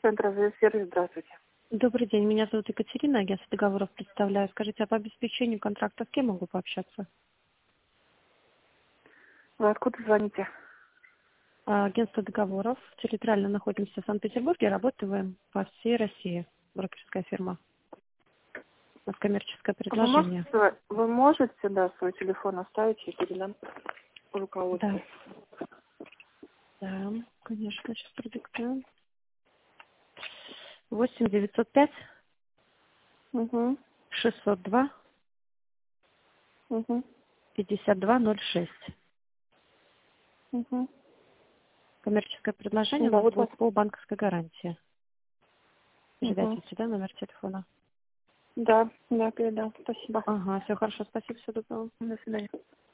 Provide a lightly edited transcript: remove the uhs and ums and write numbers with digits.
центр АЗС-сервис. Здравствуйте. Добрый день, меня зовут Екатерина, агентство договоров представляю. Скажите, а по обеспечению контракта с кем могу пообщаться? Вы откуда звоните? Агентство договоров. Территориально находимся в Санкт-Петербурге, работаем по всей России. Брокерская фирма. У нас коммерческое предложение. Вы можете, да, свой телефон оставить, я передам руководству. Да, конечно, сейчас продиктую. 8 905 Угу. 602 Угу. 5206. Угу. Коммерческое предложение у нас Зовут вас? будет по банковской гарантии. Угу. Передайте, да, номер телефона? Да, передам. Спасибо. Ага, все хорошо, спасибо, всего доброго. До свидания.